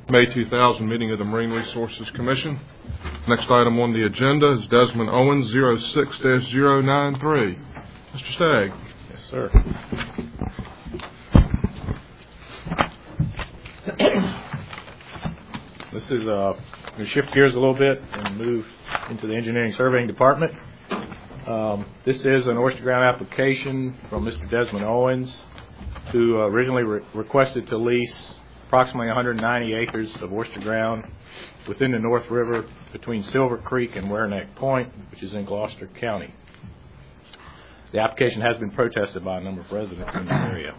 May 2000 meeting of the Marine Resources Commission. Next item on the agenda is Desmond Owens, 06-093. Mr. Stagg. Yes, sir. This is going to shift gears a little bit and move into the engineering surveying department. This is an oyster ground application from Mr. Desmond Owens, who originally requested to lease approximately 190 acres of oyster ground within the North River between Silver Creek and Wereneck Point, which is in Gloucester County. The application has been protested by a number of residents in the area.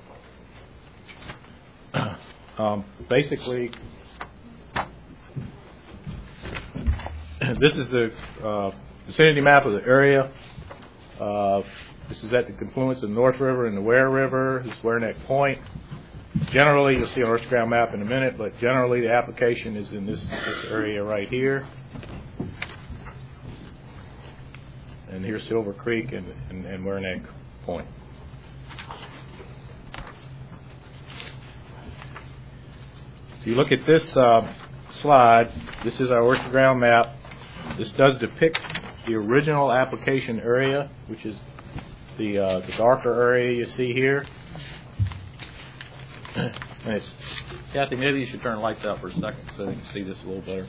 Basically, this is the vicinity map of the area. This is at the confluence of the North River and the Ware River. This is Wereneck Point. Generally, you'll see an oyster ground map in a minute, but generally the application is in this area right here. And here's Silver Creek and Wereneck Point. If you look at this slide, this is our oyster ground map. This does depict the original application area, which is the darker area you see here. And it's, Kathy, maybe you should turn the lights out for a second so you can see this a little better.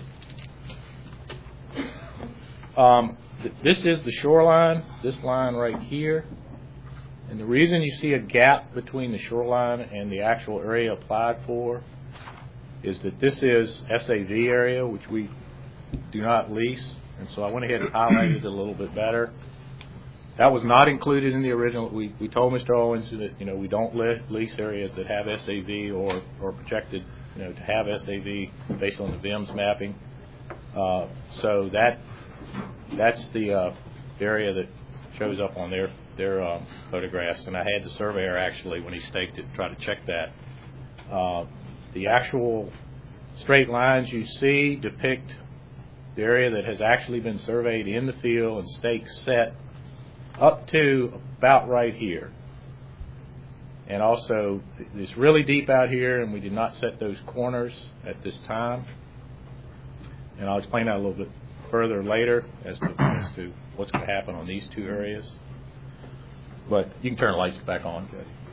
This is the shoreline, this line right here. And the reason you see a gap between the shoreline and the actual area applied for is that this is SAV area, which we do not lease. And so I went ahead and highlighted it a little bit better. That was not included in the original. We told Mr. Owens that we don't lease areas that have SAV or projected to have SAV based on the VIMS mapping. So that's the area that shows up on their photographs. And I had the surveyor actually, when he staked it, try to check that. The actual straight lines you see depict the area that has actually been surveyed in the field and stakes set up to about right here. And also, it's really deep out here, and we did not set those corners at this time. And I'll explain that a little bit further later as to what's going to happen on these two areas. But you can turn the lights back on.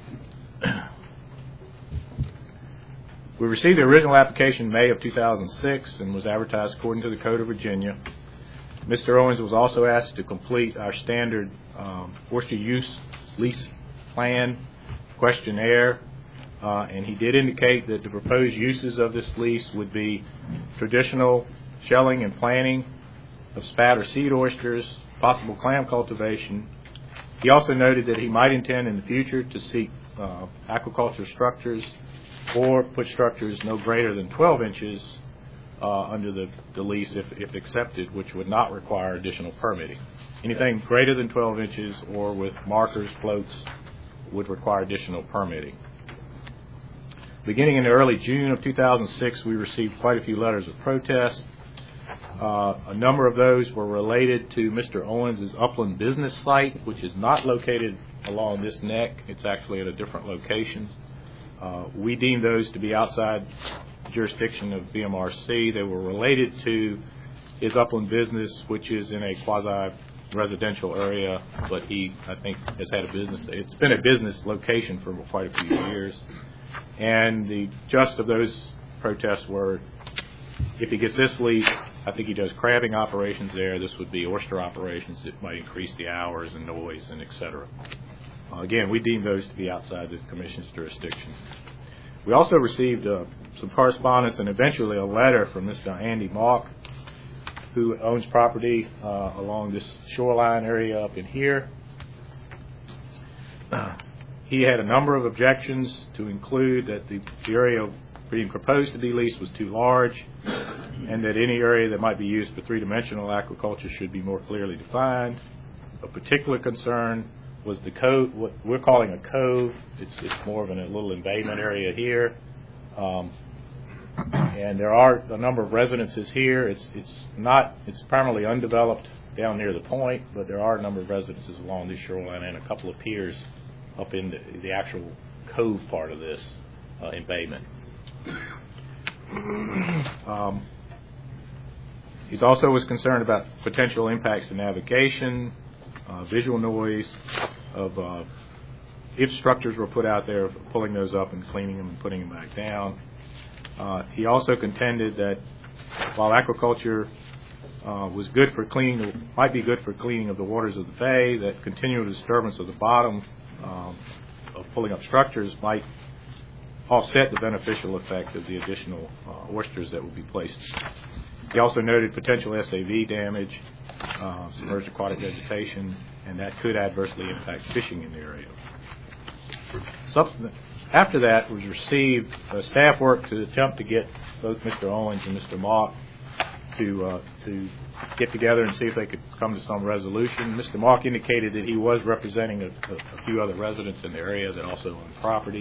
We received the original application in May of 2006 and was advertised according to the Code of Virginia. Mr. Owens was also asked to complete our standard oyster use lease plan questionnaire, and he did indicate that the proposed uses of this lease would be traditional shelling and planting of spat or seed oysters, possible clam cultivation. He also noted that he might intend in the future to seek aquaculture structures or put structures no greater than 12 inches under the lease if accepted, which would not require additional permitting. Anything greater than 12 inches or with markers, floats, would require additional permitting. Beginning in early June of 2006, we received quite a few letters of protest. A number of those were related to Mr. Owens' upland business site, which is not located along this neck. It's actually at a different location. We deemed those to be outside jurisdiction of BMRC. They were related to his upland business, which is in a quasi-residential area, but he, I think, has had a business. It's been a business location for quite a few years. And the gist of those protests were, if he gets this lease, I think he does crabbing operations there. This would be oyster operations. It might increase the hours and noise and et cetera. Again, we deem those to be outside the Commission's jurisdiction. We also received some correspondence and eventually a letter from Mr. Andy Malk, who owns property along this shoreline area up in here. He had a number of objections, to include that the area being proposed to be leased was too large, and that any area that might be used for three-dimensional aquaculture should be more clearly defined. A particular concern was the cove, what we're calling a cove. It's more of a little embayment area here. And there are a number of residences here. It's primarily undeveloped down near the point, but there are a number of residences along this shoreline and a couple of piers up in the actual cove part of this embayment. He's also was concerned about potential impacts to navigation, visual noise, of if structures were put out there, pulling those up and cleaning them and putting them back down. He also contended that while aquaculture was good for cleaning, might be good for cleaning of the waters of the bay, that continual disturbance of the bottom of pulling up structures might offset the beneficial effect of the additional oysters that would be placed. He also noted potential SAV damage, submerged aquatic vegetation, and that could adversely impact fishing in the area. After that was received, staff work to attempt to get both Mr. Owens and Mr. Mock to get together and see if they could come to some resolution. Mr. Mock indicated that he was representing a few other residents in the area that also own property.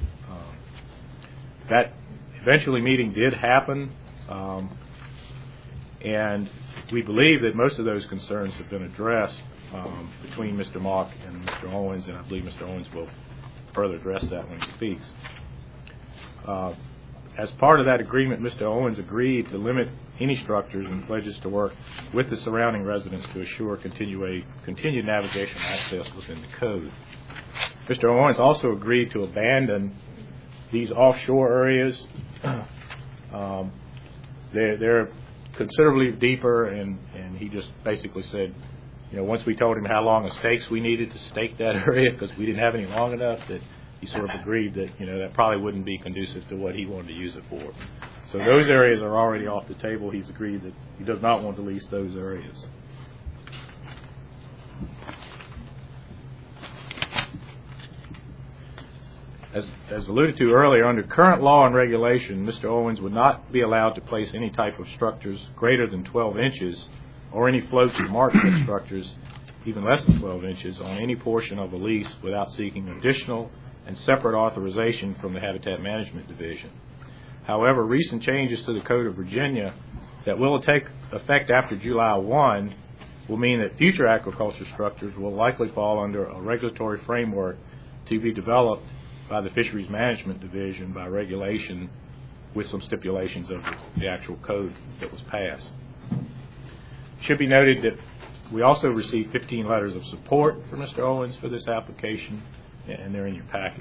That eventually meeting did happen, and we believe that most of those concerns have been addressed between Mr. Mock and Mr. Owens, and I believe Mr. Owens will further address that when he speaks. As part of that agreement, Mr. Owens agreed to limit any structures and pledges to work with the surrounding residents to assure continued navigation access within the code. Mr. Owens also agreed to abandon these offshore areas. They're considerably deeper, and he just basically said, once we told him how long of stakes we needed to stake that area because we didn't have any long enough, that he sort of agreed that that probably wouldn't be conducive to what he wanted to use it for. So those areas are already off the table. He's agreed that he does not want to lease those areas. As alluded to earlier, under current law and regulation, Mr. Owens would not be allowed to place any type of structures greater than 12 inches or any floats or marked structures even less than 12 inches on any portion of a lease without seeking additional and separate authorization from the Habitat Management Division. However, recent changes to the Code of Virginia that will take effect after July 1 will mean that future aquaculture structures will likely fall under a regulatory framework to be developed by the Fisheries Management Division by regulation with some stipulations of the actual code that was passed. It should be noted that we also received 15 letters of support for Mr. Owens for this application, and they're in your packet.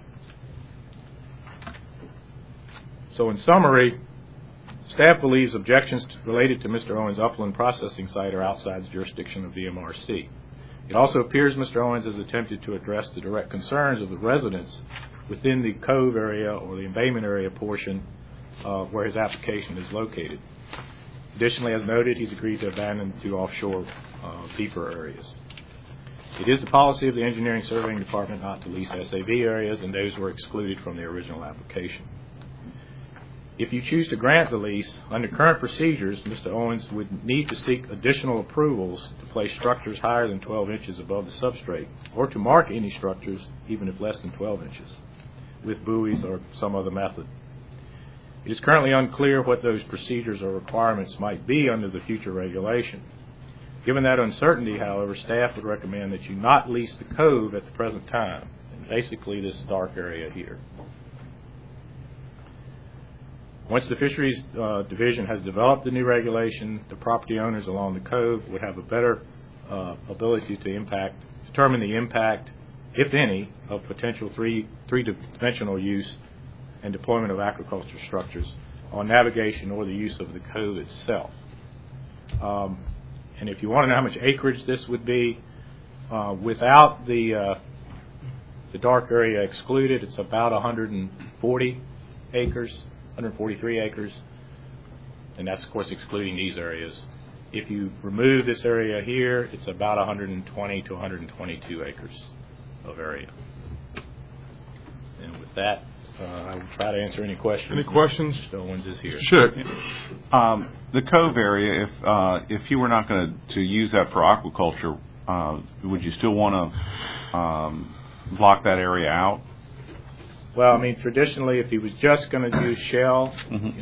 So in summary, staff believes objections related to Mr. Owens' upland processing site are outside the jurisdiction of the MRC. It also appears Mr. Owens has attempted to address the direct concerns of the residents within the cove area or the embayment area portion where his application is located. Additionally, as noted, he's agreed to abandon the two offshore deeper areas. It is the policy of the Engineering Surveying Department not to lease SAV areas, and those were excluded from the original application. If you choose to grant the lease, under current procedures, Mr. Owens would need to seek additional approvals to place structures higher than 12 inches above the substrate, or to mark any structures even if less than 12 inches, with buoys or some other method. It is currently unclear what those procedures or requirements might be under the future regulation. Given that uncertainty, however, staff would recommend that you not lease the cove at the present time, and basically this dark area here. Once the Fisheries Division has developed the new regulation, the property owners along the cove would have a better ability to determine the impact, if any, of potential three-dimensional use and deployment of aquaculture structures on navigation or the use of the cove itself. And if you want to know how much acreage this would be, without the dark area excluded, it's about 140 acres. 143 acres, and that's of course excluding these areas. If you remove this area here, it's about 120 to 122 acres of area. And with that, I will try to answer any questions. Any questions? Mr. Owens is here. Sure. The cove area, if you were not going to use that for aquaculture, would you still want to block that area out? Well, I mean, traditionally, if he was just going to do shell,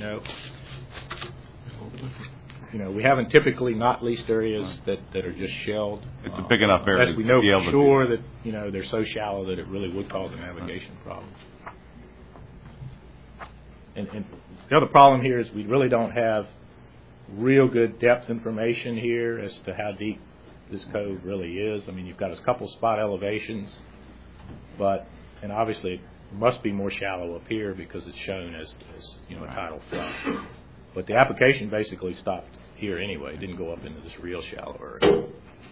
we haven't typically not leased areas that are just shelled. It's a big enough area. Unless we know for sure that they're so shallow that it really would cause a navigation problem. And The other problem here is we really don't have real good depth information here as to how deep this cove really is. I mean, you've got a couple spot elevations, and obviously it must be more shallow up here because it's shown as a tidal flow. But the application basically stopped here anyway. It didn't go up into this real shallow area.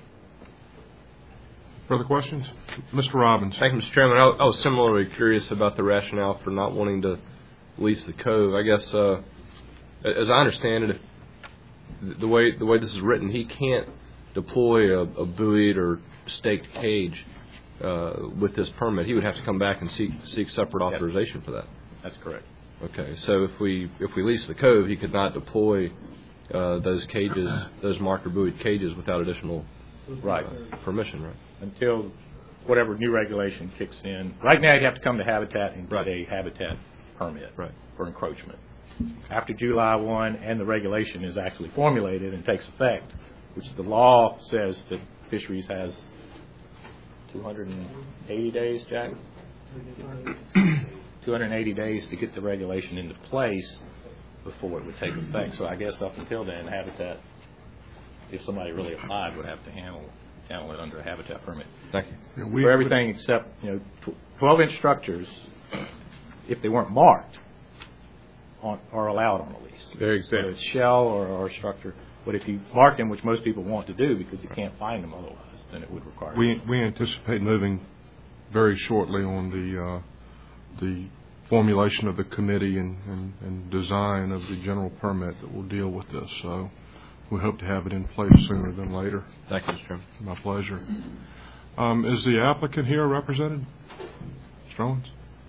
Further questions? Mr. Robbins. Thank you, Mr. Chairman. I was similarly curious about the rationale for not wanting to lease the cove. I guess, as I understand it, the way this is written, he can't deploy a buoyed or staked cage with this permit. He would have to come back and seek separate authorization for that. That's correct. Okay, so if we lease the cove, he could not deploy those cages, those marker buoyed cages, without additional permission, right? Until whatever new regulation kicks in. Right now, you'd have to come to Habitat and get a Habitat permit for encroachment. After July 1 and the regulation is actually formulated and takes effect, which the law says that fisheries has 280 days, Jack? 280 days to get the regulation into place before it would take effect. So I guess up until then, Habitat, if somebody really applied, would have to handle it under a Habitat permit. Thank you. For everything except 12-inch structures, if they weren't marked, are allowed on a lease. Very exact. Whether it's shell or structure. But if you mark them, which most people want to do because you can't find them otherwise, then it would require. We anticipate moving very shortly on the formulation of the committee and design of the general permit that will deal with this. So we hope to have it in place sooner than later. Thank you, Mr. Chairman. My pleasure. Is the applicant here represented? Mr. Owens?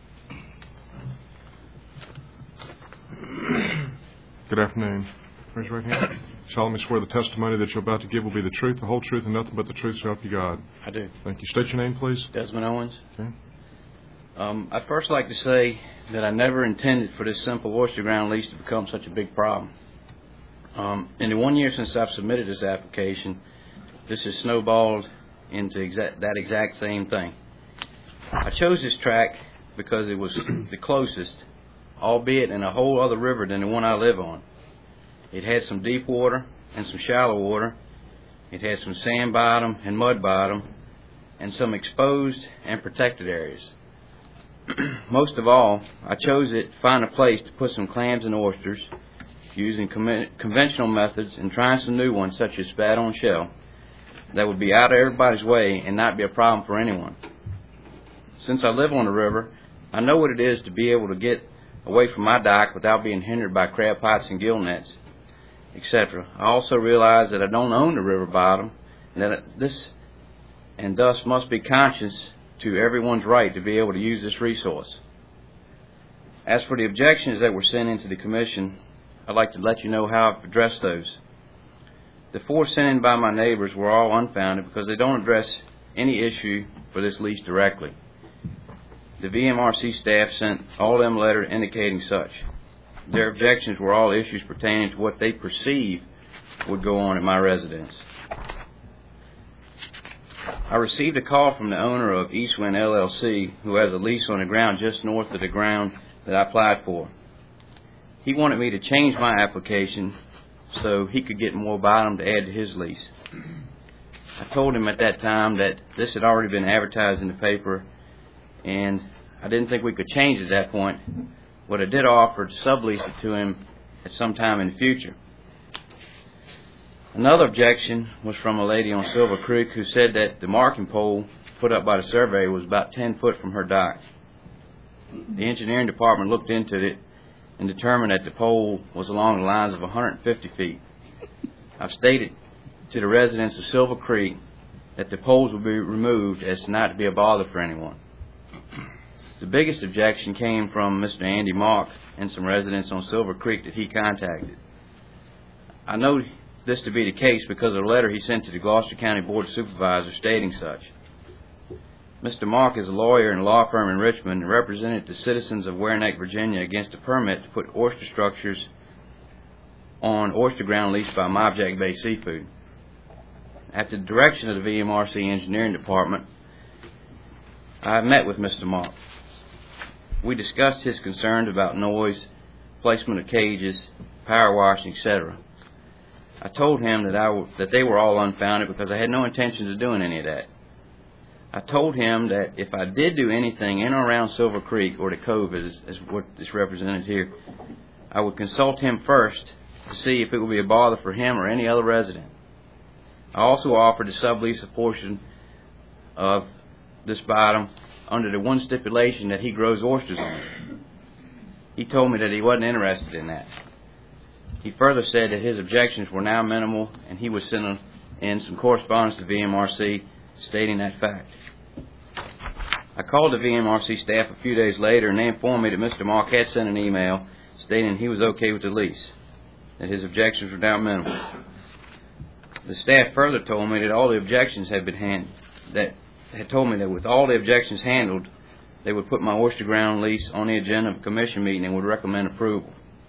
Good afternoon. Raise your right hand. Solemnly swear the testimony that you're about to give will be the truth, the whole truth, and nothing but the truth, so help you God. I do. Thank you. State your name, please. Desmond Owens. Okay. I'd first like to say that I never intended for this simple oyster ground lease to become such a big problem. In the 1 year since I've submitted this application, this has snowballed into that exact same thing. I chose this tract because it was the closest, albeit in a whole other river than the one I live on. It had some deep water and some shallow water. It had some sand bottom and mud bottom and some exposed and protected areas. Most of all, I chose it to find a place to put some clams and oysters using conventional methods and trying some new ones such as spat on shell that would be out of everybody's way and not be a problem for anyone. Since I live on the river, I know what it is to be able to get away from my dock without being hindered by crab pots and gill nets, etc. I also realize that I don't own the river bottom and thus must be conscious to everyone's right to be able to use this resource. As for the objections that were sent into the commission, I'd like to let you know how I've addressed those. The 4 sent in by my neighbors were all unfounded because they don't address any issue for this lease directly. The VMRC staff sent all them letters indicating such. Their objections were all issues pertaining to what they perceive would go on at my residence. I received a call from the owner of Eastwind LLC, who has a lease on the ground just north of the ground that I applied for. He wanted me to change my application so he could get more bottom to add to his lease. I told him at that time that this had already been advertised in the paper, and I didn't think we could change it at that point, but I did offer to sublease it to him at some time in the future. Another objection was from a lady on Silver Creek who said that the marking pole put up by the surveyor was about 10 foot from her dock. The engineering department looked into it and determined that the pole was along the lines of 150 feet. I've stated to the residents of Silver Creek that the poles will be removed as not to be a bother for anyone. The biggest objection came from Mr. Andy Mark and some residents on Silver Creek that he contacted. I know this to be the case because of a letter he sent to the Gloucester County Board of Supervisors stating such. Mr. Mark is a lawyer in a law firm in Richmond and represented the citizens of Ware Neck, Virginia against a permit to put oyster structures on oyster ground leased by Mob Jack Bay Seafood. At the direction of the VMRC Engineering Department, I met with Mr. Mark. We discussed his concerns about noise, placement of cages, power washing, etc. I told him that they were all unfounded because I had no intention of doing any of that. I told him that if I did do anything in or around Silver Creek, or the Cove is what is represented here, I would consult him first to see if it would be a bother for him or any other resident. I also offered to sublease a portion of this bottom under the one stipulation that he grows oysters on it. He told me that he wasn't interested in that. He further said that his objections were now minimal, and he was sending in some correspondence to VMRC stating that fact. I called the VMRC staff a few days later, and they informed me that Mr. Mark had sent an email stating he was okay with the lease, that his objections were now minimal. The staff further told me that all the objections had been with all the objections handled, they would put my oyster ground lease on the agenda of a commission meeting and would recommend approval.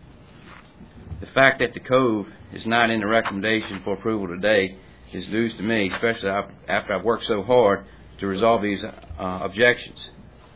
The fact that the Cove is not in the recommendation for approval today is news to me, especially after I've worked so hard to resolve these objections.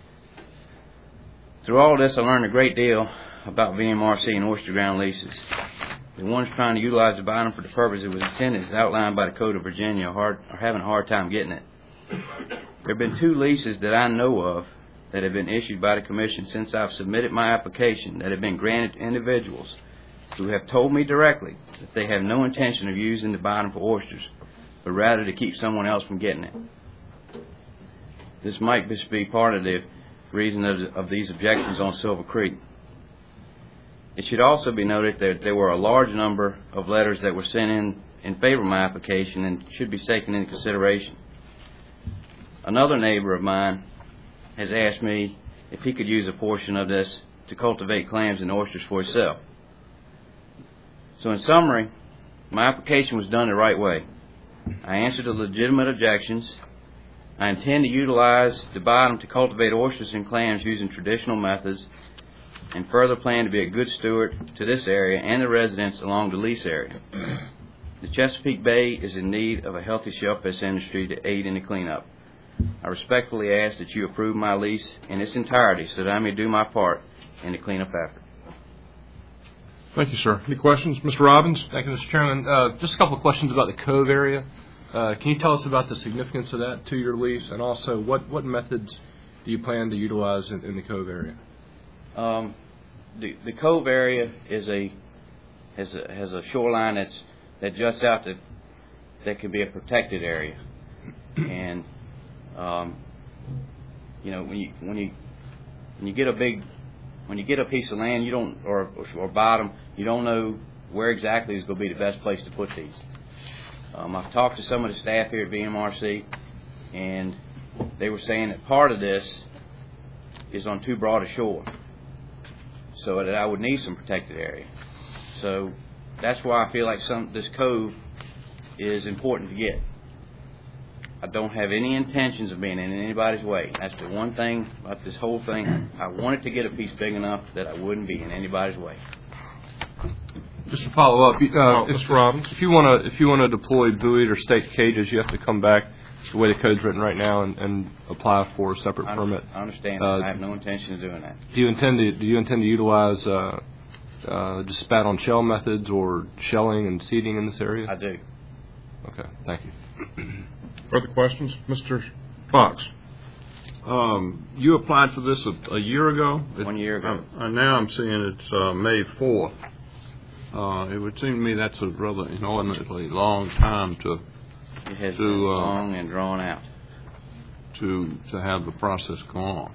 Through all this, I learned a great deal about VMRC and oyster ground leases. The ones trying to utilize the bottom for the purpose it was intended as outlined by the Code of Virginia are having a hard time getting it. There have been 2 leases that I know of that have been issued by the Commission since I've submitted my application that have been granted to individuals who have told me directly that they have no intention of using the bottom for oysters, but rather to keep someone else from getting it. This might just be part of the reason of these objections on Silver Creek. It should also be noted that there were a large number of letters that were sent in favor of my application and should be taken into consideration. Another neighbor of mine has asked me if he could use a portion of this to cultivate clams and oysters for himself. So in summary, my application was done the right way. I answered the legitimate objections. I intend to utilize the bottom to cultivate oysters and clams using traditional methods, and further plan to be a good steward to this area and the residents along the lease area. The Chesapeake Bay is in need of a healthy shellfish industry to aid in the cleanup. I respectfully ask that you approve my lease in its entirety so that I may do my part in the cleanup effort. Thank you, sir. Any questions? Mr. Robbins? Thank you, Mr. Chairman. Just a couple of questions about the Cove area. Can you tell us about the significance of that 2-year lease, and also what methods do you plan to utilize in the Cove area? The Cove area has a shoreline that juts out that can be a protected area, and when you get a piece of land, you don't or bottom, you don't know where exactly is going to be the best place to put these. I've talked to some of the staff here at VMRC, and they were saying that part of this is on too broad a shore, so that I would need some protected area. So that's why I feel like this cove is important to get. I don't have any intentions of being in anybody's way. That's the one thing about this whole thing. I wanted to get a piece big enough that I wouldn't be in anybody's way. Just to follow up, Mr. Robbins? if you want to deploy buoyed or staked cages, you have to come back the way the code's written right now and apply for a separate permit. I understand. I have no intention of doing that. Do you intend to utilize just spat on shell methods or shelling and seeding in this area? I do. Okay, thank you. Further questions? Mr. Fox? You applied for this a year ago? 1 year ago. Now I'm seeing it's May 4th. It would seem to me that's a rather inordinately long time to It has been long and drawn out. to have the process go on.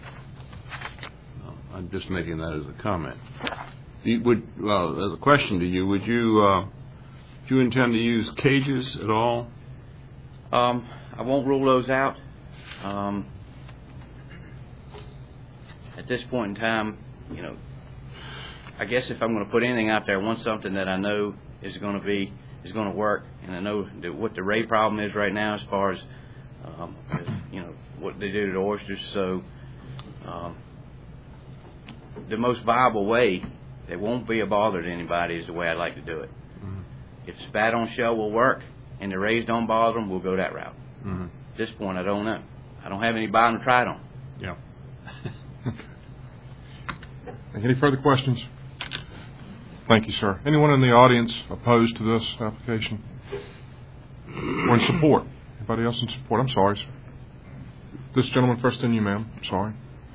I'm just making that as a comment. As a question to you, would you intend to use cages at all? I won't rule those out. At this point in time, I guess if I'm going to put anything out there, I want something that I know is going to work, and I know what the ray problem is right now as far as what they do to the oysters. So the most viable way that won't be a bother to anybody is the way I'd like to do it. Mm-hmm. If spat on shell will work and the rays don't bother them, we'll go that route. Mm-hmm. At this point, I don't know. I don't have any bottom to try it on. Yeah. Any further questions? Thank you, sir. Anyone in the audience opposed to this application? Or in support? Anybody else in support? I'm sorry, sir. This gentleman first, and you, ma'am. I'm sorry.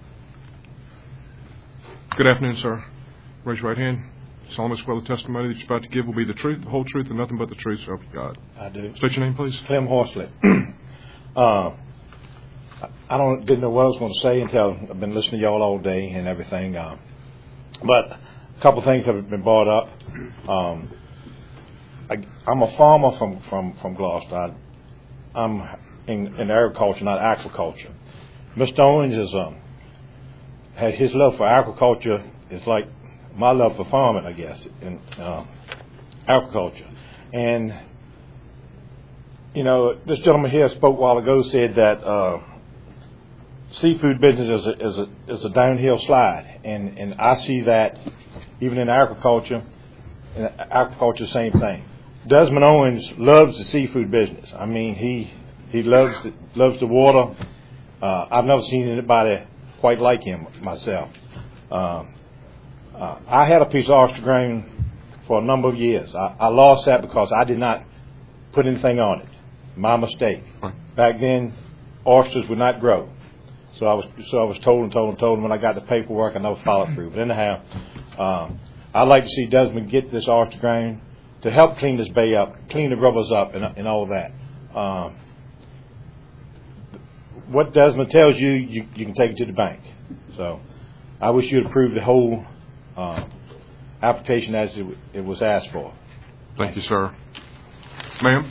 Good afternoon, sir. Raise your right hand. Solemnly swear the testimony that you're about to give will be the truth, the whole truth, and nothing but the truth, so help you God. I do. State your name, please. Clem Horsley. I didn't know what I was going to say until I've been listening to y'all all day and everything. But a couple things have been brought up. I'm a farmer from Gloucester. I'm in agriculture, not aquaculture. Mr. Owens had his love for agriculture is like my love for farming, I guess, in agriculture. And you know, this gentleman here spoke a while ago, said that seafood business is a downhill slide, and I see that even in agriculture. In agriculture, same thing. Desmond Owens loves the seafood business. I mean, he loves the water. I've never seen anybody quite like him myself. I had a piece of oyster grain for a number of years. I lost that because I did not put anything on it. My mistake. Back then, oysters would not grow. So I was told. When I got the paperwork, I never followed through. But anyhow, I'd like to see Desmond get this oyster grain to help clean this bay up, clean the rubbers up, and all of that. What Desmond tells you, you can take it to the bank. So I wish you'd approve the whole application as it was asked for. Thank you, sir. Ma'am?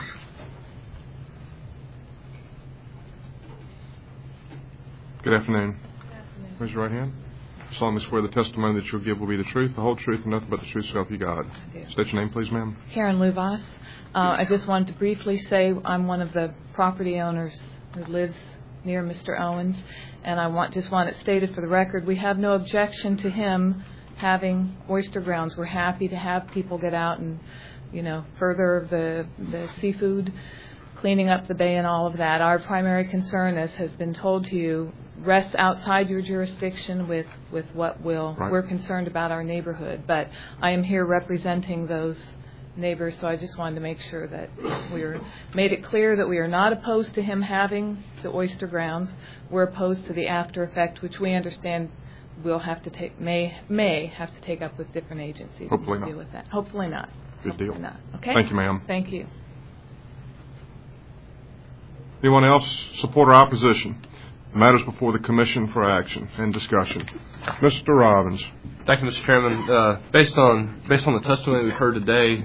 Good afternoon. Good afternoon. Raise your right hand. Solemnly swear the testimony that you'll give will be the truth, the whole truth, and nothing but the truth, so help you God. I do. State your name, please, ma'am. Karen Lubas. I just wanted to briefly say I'm one of the property owners who lives near Mr. Owens, and I just want it stated for the record, we have no objection to him having oyster grounds. We're happy to have people get out and, further the seafood, cleaning up the bay and all of that. Our primary concern, as has been told to you, rests outside your jurisdiction with what we're concerned about our neighborhood. But I am here representing those neighbors, so I just wanted to make sure that made it clear that we are not opposed to him having the oyster grounds. We're opposed to the after effect, which we understand we'll have to may have to take up with different agencies. Hopefully to not. deal with that. Hopefully not. Good deal. Not. Okay. Thank you, ma'am. Thank you. Anyone else support or opposition? Matters before the commission for action and discussion. Mr. Robbins. Thank you, Mr. Chairman. Based on the testimony we've heard today,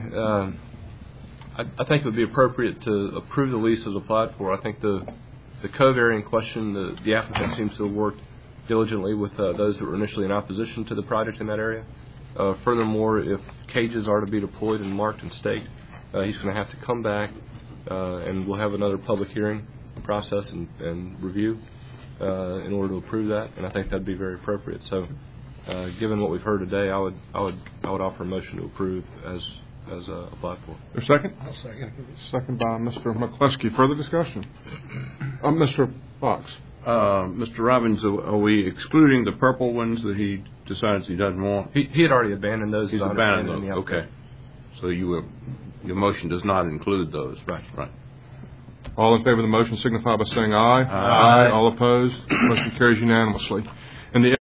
I think it would be appropriate to approve the lease as applied for. I think the cove area in question, the applicant seems to have worked diligently with those that were initially in opposition to the project in that area. Furthermore, if cages are to be deployed and marked and staked, he's going to have to come back and we'll have another public hearing process and review in order to approve that, and I think that'd be very appropriate. So, given what we've heard today, I would offer a motion to approve as applied for. A second? I'll second. Second by Mr. McCleskey. Further discussion? Mr. Fox. Mr. Robbins, are we excluding the purple ones that he decides he doesn't want? He had already abandoned those. He's abandoned those. Okay. So your motion does not include those. Right. Right. All in favor of the motion signify by saying aye. Aye. All opposed? Motion carries unanimously. In the